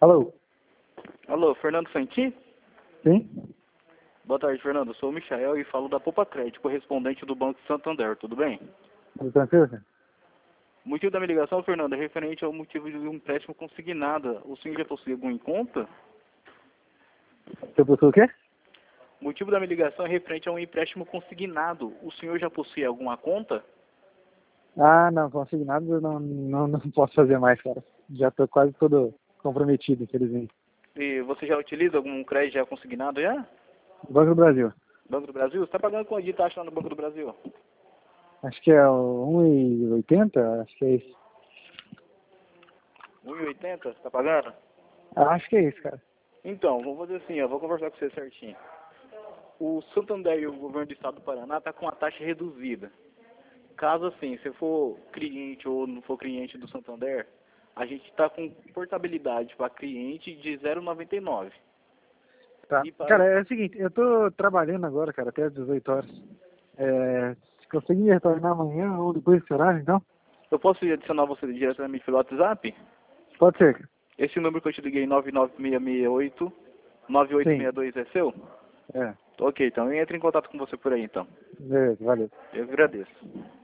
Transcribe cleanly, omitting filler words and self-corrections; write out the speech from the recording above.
Alô? Alô, Fernando Santin? Sim? Boa tarde, Fernando. Eu sou o Michael e falo da Poupa Crédito, correspondente do Banco Santander. Tudo bem? Tudo tranquilo, cara? O motivo da minha ligação, Fernando, é referente ao motivo de um empréstimo consignado. O senhor já possui algum em conta? Você possui o quê? O motivo da minha ligação é referente a um empréstimo consignado. O senhor já possui alguma conta? Ah, não, consignado eu não posso fazer mais, cara. Já tô quase todo comprometido, infelizmente. E você já utiliza algum crédito já consignado já? Banco do Brasil. Banco do Brasil? Você está pagando quanto de taxa lá no Banco do Brasil? Acho que é o 1,80, acho que é isso. 1,80? Você está pagando? Acho que é isso, cara. Então, vamos fazer assim, ó, vou conversar com você certinho. O Santander e o governo do estado do Paraná está com a taxa reduzida. Caso assim, se for cliente ou não for cliente do Santander, a gente está com portabilidade para cliente de 0,99. Tá. E para... Cara, é o seguinte, eu tô trabalhando agora, cara, até às 18 horas. Se conseguir retornar amanhã ou depois desse horário, então? Eu posso adicionar você diretamente pelo WhatsApp? Pode ser, cara. Esse número que eu te liguei, 99668 Sim. 9862, é seu? É. Ok, então eu entro em contato com você por aí então. Beleza, valeu. Eu agradeço.